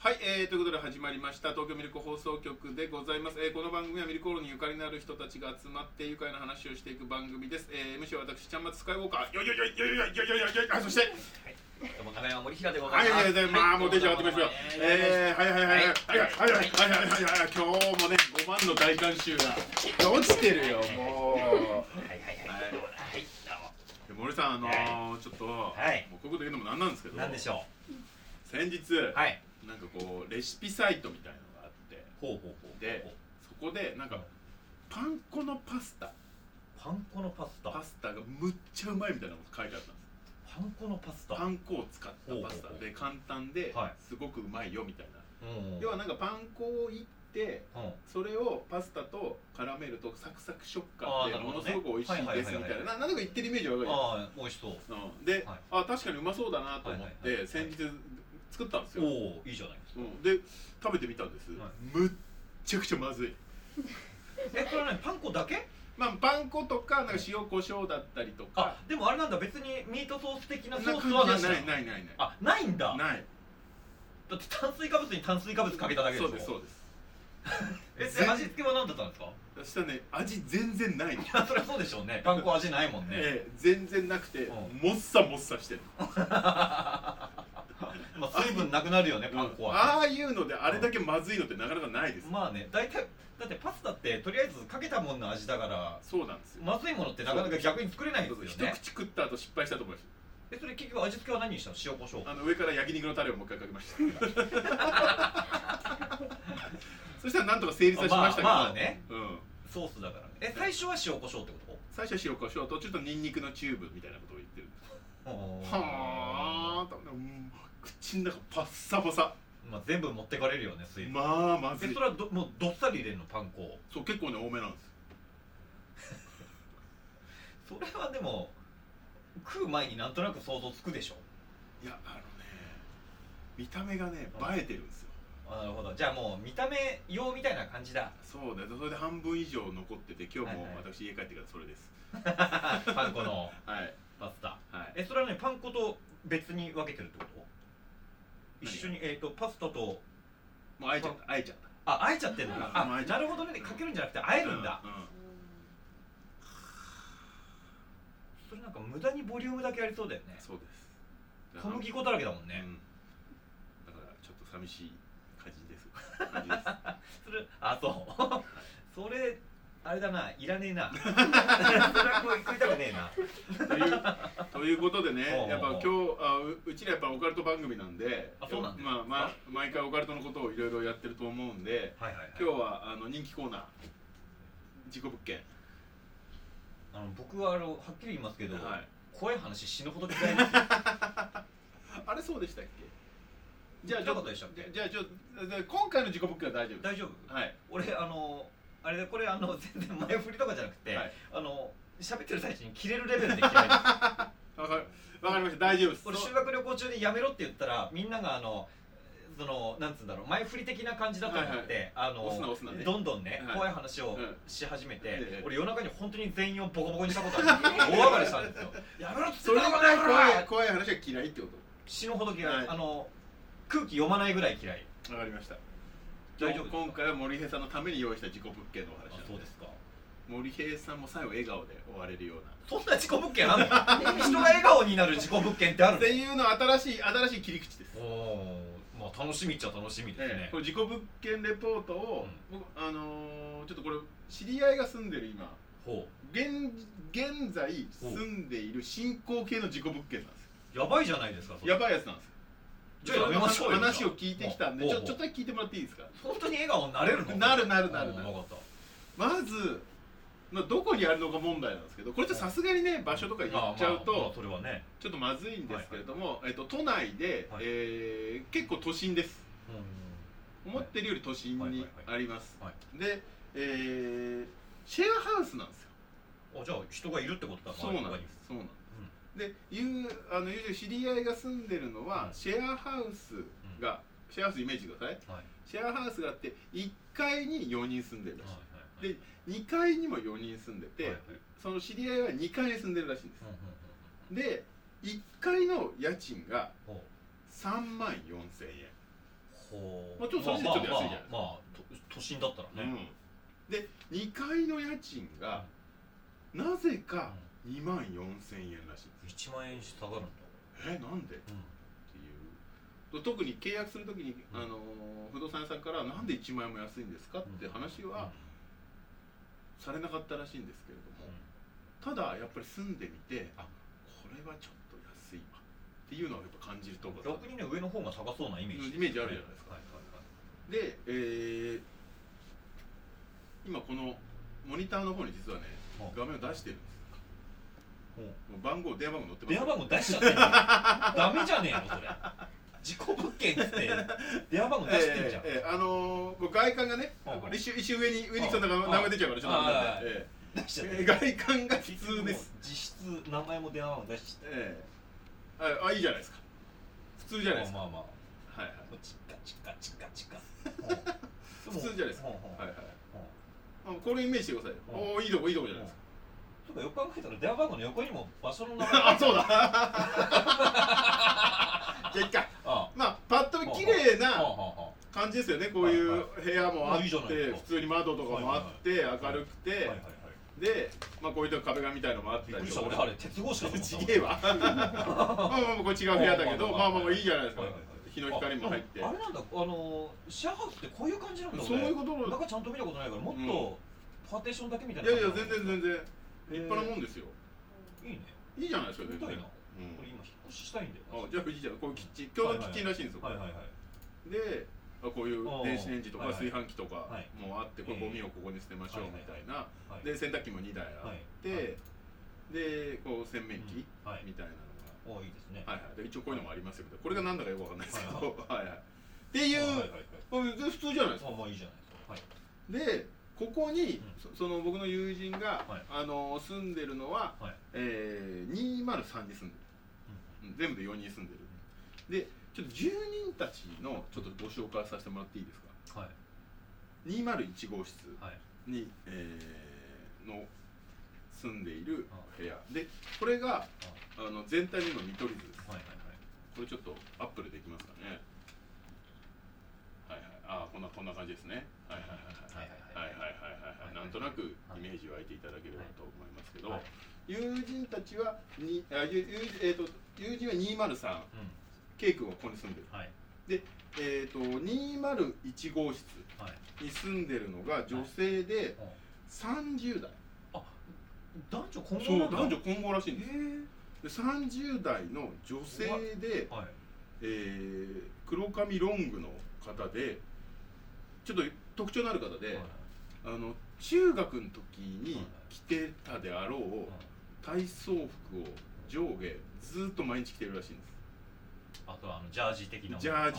はい、ということで始まりました東京ミルク放送局でございます。この番組はミルクオールにゆかりのある人たちが集まって愉快な話をしていく番組です。MC は私ちゃんまつスカイウォーカーよいよいよいよいよいよいよいよいよいよ、そして、 どうも長山森平でございます。 はい、まあもう出ちゃってますよ。今日もね5万の大観衆が落ちてるよもう。森さんちょっともうこういうこと言うのもなんなんですけど。 なんでしょう。 先日なんかこうレシピサイトみたいなのがあって、でそこでなんかパン粉のパスタがむっちゃうまいみたいなこと書いてあったんです。 パン粉のパスタ、 パン粉を使ったパスタで簡単ですごくうまいよみたいな。要はなんかパン粉をいってそれをパスタと絡めるとサクサク食感でものすごく美味しいですみたいな、なんとか言ってるイメージわかるじゃないですか。 美味しそう。 で、確かにうまそうだなと思って先日作ったんですよ。 おお、いいじゃないですか。 で食べてみたんです。むっちゃくちゃまずい。 これはね、パン粉だけ？ まあパン粉とかなんか塩コショウだったりとか。 でもあれなんだ、別にミートソース的なソースはなし。 ない。 ないんだ。 ない。 だって炭水化物に炭水化物かけただけでしょ。 そうです。 味付けは何だったんですか？ そしたらね、味全然ないの。 いや、そりゃそうでしょうね。パン粉味ないもんね。 全然なくてもっさもっさしてる。 まあ水分なくなるよね、パン粉は。 ああいうのであれだけまずいのってなかなかないです。 まあね、大体だってパスタってとりあえずかけたもんの味だから。 そうなんですよ。 まずいものってなかなか逆に作れないですよね。 一口食った後失敗したと思います。 それ結局味付けは何にしたの？塩コショウ。 上から焼肉のタレをもう一回かけました。そしたらなんとか成立はしましたけど。 まあね、ソースだからね。最初は塩コショウってこと？ 最初は塩コショウとちょっとニンニクのチューブみたいなことを言ってるんです。はあ、口の中パッサパサ。 まあ全部持ってかれるよね、水分。 まあまずい。 それはもうどっさり入れるの、パン粉。 そう、結構ね多めなんです。 それはでも食う前になんとなく想像つくでしょ。 いや、見た目がね映えてるんですよ。 なるほど。じゃあもう見た目用みたいな感じだ。 そうね。それで半分以上残ってて、今日も私家帰ってからそれです。 パン粉のパスタ。それはね、パン粉と別に分けてるってこと？一緒にパスタともうあえちゃった。 あえちゃってんのか。なるほどね。かけるんじゃなくてあえるんだ。それなんか無駄にボリュームだけありそうだよね。 そうです。 小麦粉だらけだもんね。 だからちょっと寂しい感じです。 それそうそれあれだな、いらねえな。それは食いたくねえな。 ということでね、やっぱ今日うちらやっぱオカルト番組なんで、毎回オカルトのことをいろいろやってると思うんで、今日は人気コーナー事故物件。 僕ははっきり言いますけど、怖い話死ぬほど嫌いです。 あれそうでしたっけ？じゃあ今回の事故物件は大丈夫？ 大丈夫？はい。俺あれでこれ全然前振りとかじゃなくて、喋ってる最中に切れるレベルで嫌いです。わかりました。大丈夫です。 俺修学旅行中にやめろって言ったらみんながなんつうんだろう、前振り的な感じだと思ってどんどんね怖い話をし始めて、俺夜中に本当に全員をボコボコにしたことある。大暴れしたんですよ。やめろって言ってた。それぐらい怖い話は嫌いってこと？ 死ぬほど嫌い。空気読まないぐらい嫌い。 わかりました。大丈夫。今回は森平さんのために用意した事故物件のお話。 そうですか。 森平さんも最後笑顔で終われるような。 そんな事故物件あんの？人が笑顔になる事故物件ってあるの？ っていうの新しい切り口です。 まあ楽しみっちゃ楽しみですね。 これ事故物件レポートをちょっとこれ知り合いが住んでる今現在住んでいる進行形の事故物件なんですよ。 やばいじゃないですか。 やばいやつなんですよ。 じゃあやめましょうよ。 話を聞いてきたんでちょっとだけ聞いてもらっていいですか？ 本当に笑顔になれるの？ なる。まずどこにあるのか問題なんですけど、これってさすがにね場所とか言っちゃうとそれはねちょっとまずいんですけれども、都内で結構都心です。思ってるより都心にあります。でシェアハウスなんですよ。 じゃあ人がいるってことだ。 そうなんです。で知り合いが住んでるのはシェアハウスイメージください。シェアハウスがあって1階に4人住んでるらしい。で2階にも4人住んでて、その知り合いは2階に住んでるらしいんです。で1階の家賃が3万4,000円。 まあちょっとそれでちょっと安いじゃないですか。 まあ都心だったらね。 で2階の家賃がなぜか24,000円らしいんです。 1万円下がるんだ。 なんで？っていう。特に契約するときに不動産屋さんからなんで1万円も安いんですかって話はされなかったらしいんですけれども、ただやっぱり住んでみてこれはちょっと安いわっていうのはやっぱ感じるところ。 逆にね上の方が高そうなイメージあるじゃないですか。で、今このモニターの方に実はね画面を出してるんです。電話番号載ってます。 電話番号出しちゃってんじゃん。ダメじゃねえのそれ。事故物件っつって電話番号出してんじゃん。 外観がね一瞬上にそんな名前出ちゃうからちょっと待って。出しちゃって。外観が普通です。 実質名前も電話番号出しちゃって。いいじゃないですか。普通じゃないですか。 まあはいはい。チカ。 普通じゃないですか。これイメージしてください。おおいいとこじゃないですか。 そうかよく考えたら電話番号の横にも場所の名前あそうだ。じゃあいっか。まあパッと見綺麗な感じですよね。こういう部屋もあって普通に窓とかもあって明るくてでまあこういった壁紙みたいのもあったりとか。 俺あれ鉄格子かと思った。 ちげえわ。まあこれ違う部屋だけどまあいいじゃないですか。日の光も入って。 あれなんだシェアハウスってこういう感じなんだ。 そういうこと。 中ちゃんと見たことないからもっとパーテーションだけみたいな。 いや全然立派なもんですよ。 いいね。 いいじゃないですか。 これ今引っ越ししたいんだよ。 じゃあ藤井ちゃんこういうキッチン共同キッチンらしいんですよ。でこういう電子レンジとか炊飯器とかもあってこれゴミをここに捨てましょうみたいな。で洗濯機も2台あってでこう洗面器みたいなのが。 いいですね。 一応こういうのもありますよ。これがなんだかよくわかんないですけど。っていう普通じゃないですか。 まあいいじゃないですか。でここにその僕の友人が住んでるのは203に住んでる。全部で4人住んでる。でちょっと住人たちのちょっとご紹介させてもらっていいですか。201号室にの住んでいる部屋でこれが全体の今見取り図です。これちょっとアップでできますかね。こんな感じですね。なんとなくイメージ湧いていただければと思いますけど、友人たちは友人は203、K 君はここに住んでる。で201号室に住んでるのが女性で30代。 男女混合なんだ。 そう男女混合らしいんです。で30代の女性で黒髪ロングの方でちょっと特徴のある方で中学の時に着てたであろう体操服を上下ずっと毎日着てるらしいんです。 あとジャージ的な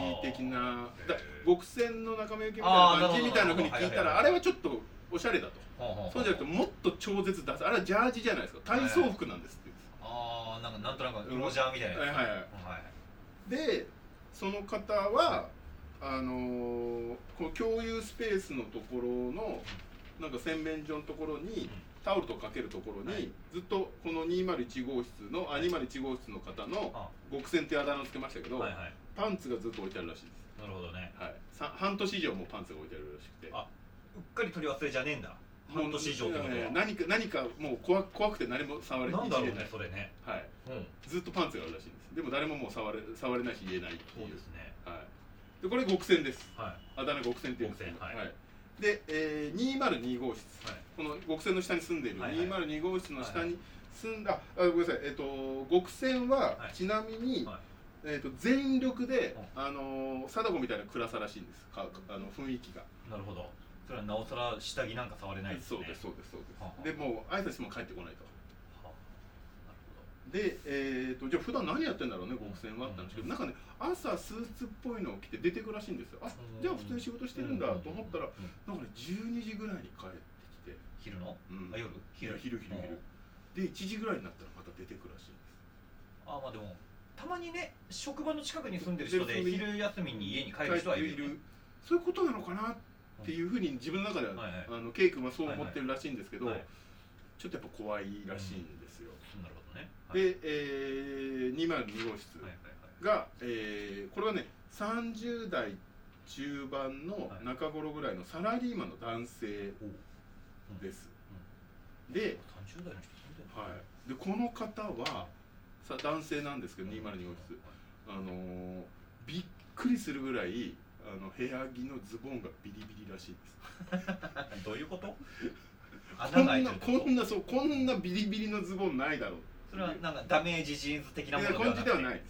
極戦の仲間由紀みたいな感じみたいなふうに聞いたらあれはちょっとおしゃれだと。そうじゃなくてもっと超絶出すあれはジャージじゃないですか。体操服なんですって。 なんとなくウロジャーみたいな。 でその方はこの共有スペースのところのなんか洗面所のところにタオルとかけるところにずっとこの201号室の201号室の方の極戦っていうあだ名をつけましたけどパンツがずっと置いてあるらしいです。 なるほどね。 半年以上もパンツが置いてあるらしくて。 うっかり取り忘れじゃねえんだ。半年以上ってことは何かもう怖くて何も触れない。 なんだろうねそれね。 ずっとパンツがあるらしいんです。でも誰ももう触れないし言えないっていう。 そうですね。 でこれ極戦です。あだ名極戦っていうんです。で202号室この極戦の下に住んでいる202号室の下に住んだごめんなさい極戦はちなみに全力で貞子みたいな暗さらしいんです。雰囲気が。 なるほど。それはなおさら下着なんか触れないですね。 そうです。でもう挨拶しても帰ってこないと。でじゃあ普段何やってんだろうね極戦はって話けどなんかね朝スーツっぽいのを着て出てくらしいんですよ。じゃあ普通に仕事してるんだと思ったらなんかね12時ぐらいに帰ってきて昼の夜昼で1時ぐらいになったらまた出てくらしいんです。 まあでもたまにね職場の近くに住んでる人で昼休みに家に帰る人はいる。 そういうことなのかなっていうふうに自分の中ではK君はそう思ってるらしいんですけどちょっとやっぱ怖いらしいんですよ。 なるほどね。 で202号室がこれはね30代中盤の中頃ぐらいのサラリーマンの男性です。で、 30代の人住んでる、 はい、でこの方は男性なんですけど、202号室、びっくりするぐらい部屋着のズボンがビリビリらしいです。 どういうこと？ こんなビリビリのズボンないだろう。 それはなんかダメージジーンズ的なものではなくて、 感じではないです。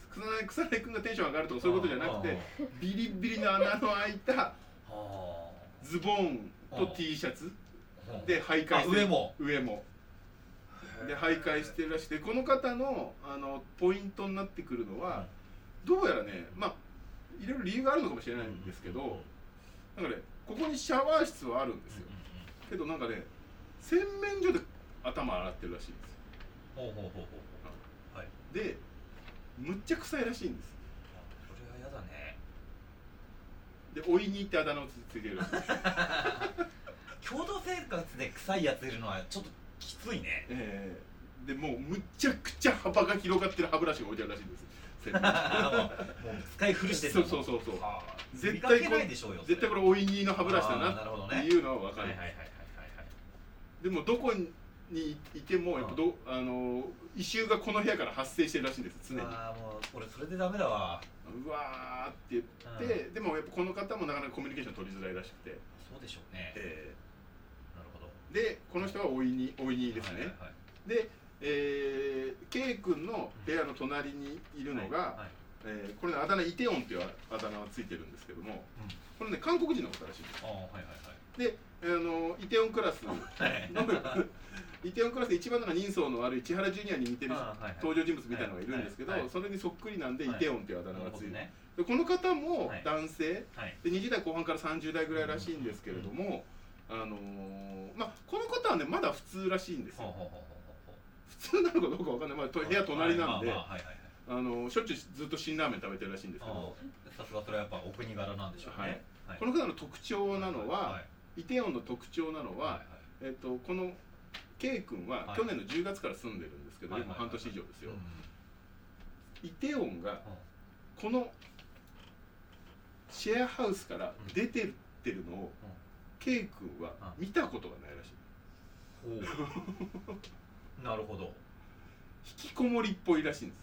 草薙君がテンション上がるとかそういうことじゃなくて、ビリビリの穴の開いたズボンと T シャツで徘徊してる。上もで徘徊してるらしくて、この方のポイントになってくるのは、どうやらね、まあいろいろ理由があるのかもしれないんですけど、なんかね、ここにシャワー室はあるんですよ。けどなんかね、洗面所で頭洗ってるらしいんです。はい、で、むっちゃ臭いらしいんです。 それは嫌だね。 で、おいにってあだ名をついてるらしいです。 共同生活で臭いやついるのはちょっときついね。 でもうむちゃくちゃ幅が広がってる歯ブラシが置いてあるらしいんです。 もう使い古してる。 そう絶対これおいにの歯ブラシだなっていうのは分かる。でもどこにいてもやっぱ異臭がこの部屋から発生してるらしいんです、常に。 もう俺それでダメだわ。 うわーって言って、でもやっぱこの方もなかなかコミュニケーション取りづらいらしくて。 そうでしょうね。なるほど。 でこの人はおいにですね。で、K 君の部屋の隣にいるのが、これね、あだ名イテオンっていうあだ名がついてるんですけども、これね、韓国人の方らしいんです。で、イテオンクラスのイテオンクラスで一番の人相の悪い千原ジュニアに似てる登場人物みたいなのがいるんですけど、それにそっくりなんでイテオンっていうあだ名がついてる。この方も男性で20代後半から30代ぐらいらしいんですけれども、まあこの方はねまだ普通らしいんですよ。普通なのかどうかわかんない、まあ、部屋隣なんでしょっちゅうずっと辛ラーメン食べてるらしいんですけど、 さすがそれはやっぱお国柄なんでしょうね。 この方の特徴なのは、イテオンの特徴なのは、この K 君は去年の10月から住んでるんですけど、今半年以上ですよ。イテオンがこのシェアハウスから出てってるのを K 君は見たことがないらしい。 なるほど。 引きこもりっぽいらしいんです。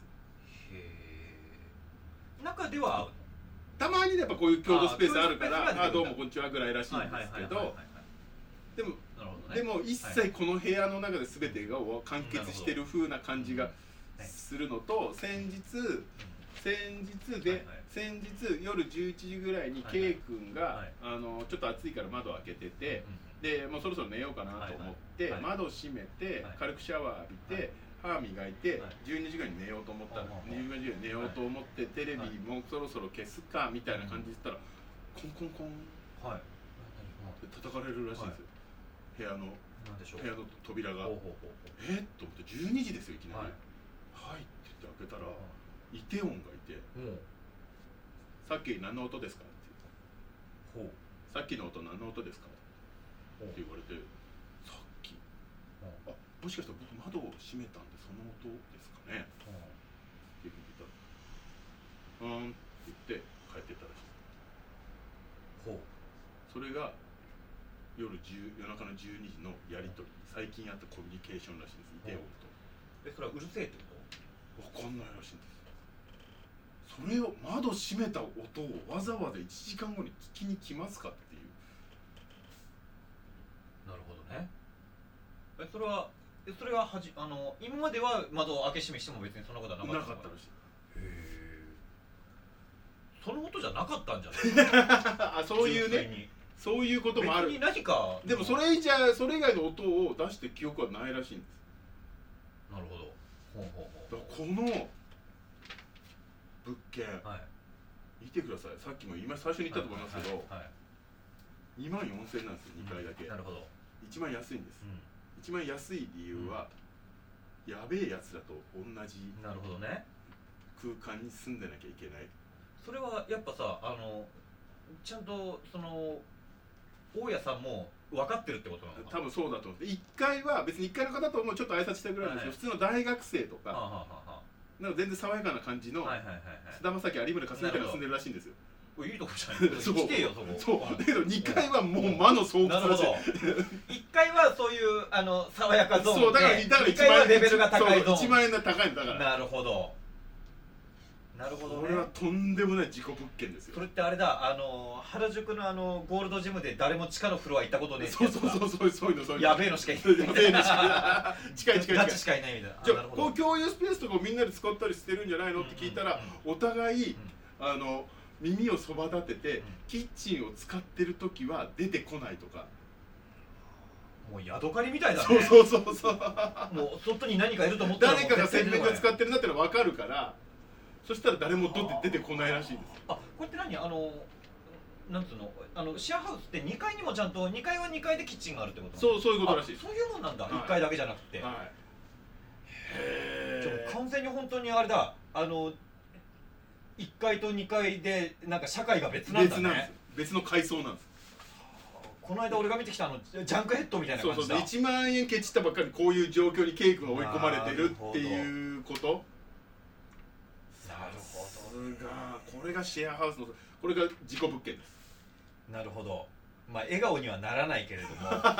中ではたまにやっぱこういう共同スペースあるからどうもこんにちはぐらいらしいんですけど、でも一切この部屋の中で全てが完結してる風な感じがするのと、先日夜11時ぐらいに K 君がちょっと暑いから窓を開けてて、でもうそろそろ寝ようかなと思って窓を閉めて軽くシャワー浴びて歯磨いて12時ぐらいに寝ようと思ったら、12時ぐらいに寝ようと思ってテレビもそろそろ消すかみたいな感じで言ったらコンコンコンって叩かれるらしいんですよ、部屋の扉が。と思って12時ですよいきなり。はいって言って開けたらイテオンがいて、さっき何の音ですかって言った。さっきの音何の音ですかって言われて、さっきもしかしたら僕窓を閉めたんでその音ですかねって言ったら、って言って帰ってったらしい。それが夜中の12時のやり取り、最近あったコミュニケーションらしいんです、イテオンと。 それはうるせえってこと？ 分かんないらしいんです。それを窓閉めた音をわざわざ1時間後に聞きに来ますかっていう。 なるほどね。それは今までは窓を開け閉めしても別にそんなことはなかったらしい。その音じゃなかったんじゃない？そういうね、そういうこともある。別に何かでもそれ以外の音を出して記憶はないらしいんです。 なるほど。 この物件、見てください。さっきも最初に言ったと思いますけど、24,000なんですよ、2階だけ。 なるほど。 一番安いんです。一番安い理由は、やべえやつらと同じ空間に住んでなきゃいけない。 それはやっぱさ、ちゃんと大家さんも分かってるってことなのかな。 多分そうだと思って、1階は別に1階の方ともちょっと挨拶したぐらいですけど、普通の大学生とかなんか全然爽やかな感じの菅田将暉、有村架純みたいなのが住んでるらしいんですよ。 いいとこじゃない。来てよそこ。 そうだけど2階はもう魔の巣窟だし、 1階はそういう爽やかゾーンで、 そうだから 2階はレベルが高いゾーン。 1万円が高いんだから。 なるほどね。 これはとんでもない事故物件ですよ。 それってあれだ、原宿のゴールドジムで誰も地下のフロア行ったことねえってやつだ。そういうのやべえのしかいない。やべえのしか近いガチしかいないみたいな。 じゃあこう共有スペースとかをみんなで使ったりしてるんじゃないのって聞いたら、お互い耳をそば立ててキッチンを使ってる時は出てこないとか。 もうヤドカリみたいだね。 そうもう外に何かいると思ったら誰かが洗面所使ってるなっての分かるから、そしたら誰も出てこないらしいです。 これって何なんつうのシェアハウスって2階にもちゃんと2階は2階でキッチンがあるってこと？ そういうことらしい。 そういうもんなんだ。1階だけじゃなくて。へえ。完全に本当にあれだ。1階と2階でなんか社会が別なんだね。 別の階層なんです。 この間俺が見てきたジャンクヘッドみたいな感じだ。 1万円ケチったばっかりこういう状況にケイ君が追い込まれてるっていうこと。 なるほど。これがシェアハウスのこれが事故物件です。 なるほど。まあ笑顔にはならないけれども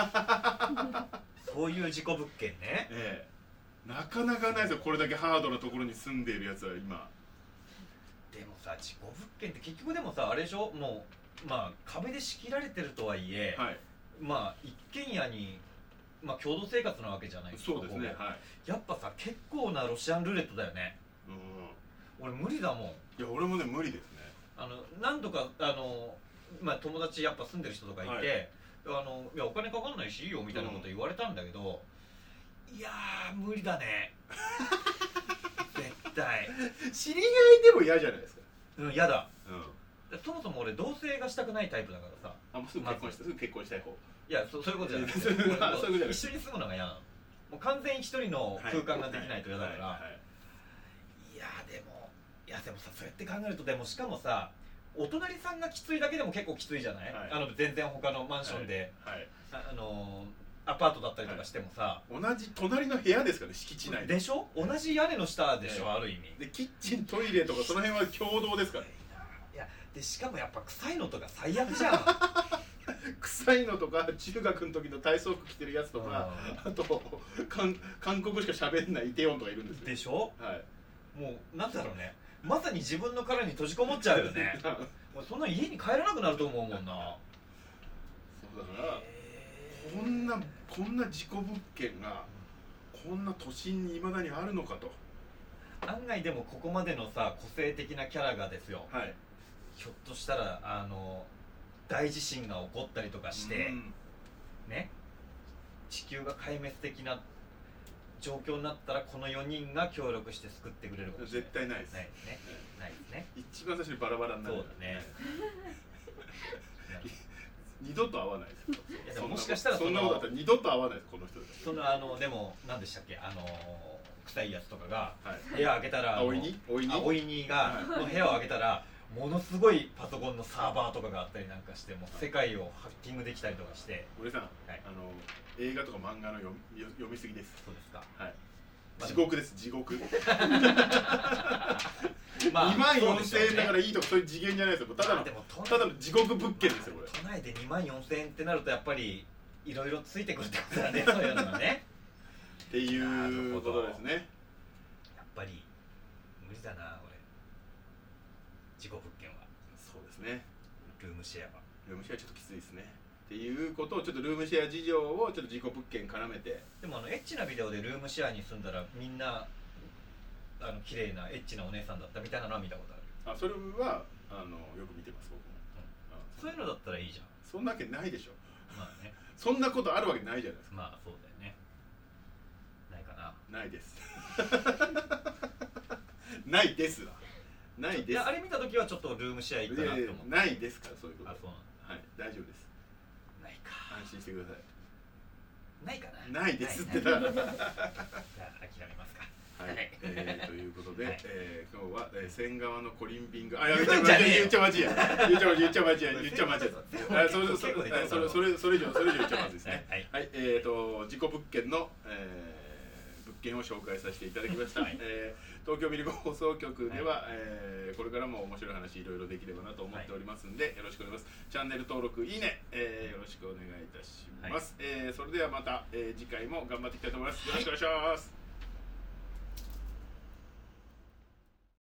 そういう事故物件ね。 なかなかないですよ、これだけハードなところに住んでいるやつは今。 でもさ、事故物件って結局でもさあれでしょ、もうまあ壁で仕切られてるとはいえ、まあ一軒家に共同生活なわけじゃないですか。 そうですね。 やっぱさ結構なロシアンルーレットだよね。俺無理だもん。いや俺もね無理ですね。 何度か友達やっぱ住んでる人とかいて、いやお金かかんないしいいよみたいなこと言われたんだけど、いやー無理だね絶対。 知り合いでも嫌じゃないですか。 嫌だ。そもそも俺同棲がしたくないタイプだからさ。 もうすぐ結婚したい方。 いやそういうことじゃなくて一緒に住むのが嫌なの。もう完全に一人の空間ができないと嫌だから。いやでもさ、そうやって考えると、でもしかもさお隣さんがきついだけでも結構きついじゃない、全然他のマンションで、アパートだったりとかしてもさ、 同じ隣の部屋ですからね、敷地内でしょ。同じ屋根の下でしょ、ある意味でキッチントイレとかその辺は共同ですから。 いやでしかもやっぱ臭いのとか最悪じゃん臭いのとか、中学の時の体操服着てるやつとか、あと韓国しか喋んないイテウォンとかいるんですよ。 でしょ。もうなんだろうね、まさに自分の殻に閉じこもっちゃうよねもうそんな家に帰らなくなると思うもんな。そうだからこんな事故物件がこんな都心にいまだにあるのかと。 案外でもここまでのさ個性的なキャラがですよ、ひょっとしたら大地震が起こったりとかして、ね、地球が壊滅的な状況になったらこの4人が協力して救ってくれるかもしれない。 絶対ないです。 ないですね。ないですね。 一番最初にバラバラになる。 そうだね。 二度と会わないです。 もしかしたらそんなことだったら二度と会わないです、この人たち。でも何でしたっけ、臭いやつとかが部屋開けたら、 おいにが部屋を開けたらものすごいパソコンのサーバーとかがあったりなんかして、もう世界をハッキングできたりとかして。 俺さん、映画とか漫画の読みすぎです。 そうですか。 地獄です、地獄。2万4000円だからいいとかそういう次元じゃないですよ。ただの地獄物件ですよこれ。 都内で2万4000円ってなるとやっぱりいろいろついてくるってことだね、そういうのがね。 っていうことですね。 やっぱり無理だな俺、事故物件は。 そうですね。 ルームシェアはちょっときついですね。っていうことをちょっとルームシェア事情をちょっと事故物件絡めて。 でもエッチなビデオでルームシェアに住んだらみんな綺麗なエッチなお姉さんだったみたいなのは見たことある。 それはよく見てます僕も。 そういうのだったらいいじゃん。 そんなわけないでしょ。 まあね。 そんなことあるわけないじゃないですか。 まあそうだよね。ないかな。 ないですないですわ。ないです。 あれ見た時はちょっとルームシェアいいかなと思って。 ないですから、そういうこと。 そうなんだ。 大丈夫です。 ないか。 安心してください。 ないかな。 ないですってだ。 じゃあ諦めますか。 はい。ということで、今日は仙川のコリンビング。 言っちゃまずいや。言っちゃまずい。それ以上言っちゃまずいですね。はい。事故物件の物件件を紹介させていただきました、はい、東京ミルク放送局では、これからも面白い話いろいろできればなと思っておりますんで、よろしくお願いします。チャンネル登録いいね、よろしくお願いいたします、それではまた、次回も頑張っていきたいと思います。よろしくお願いします。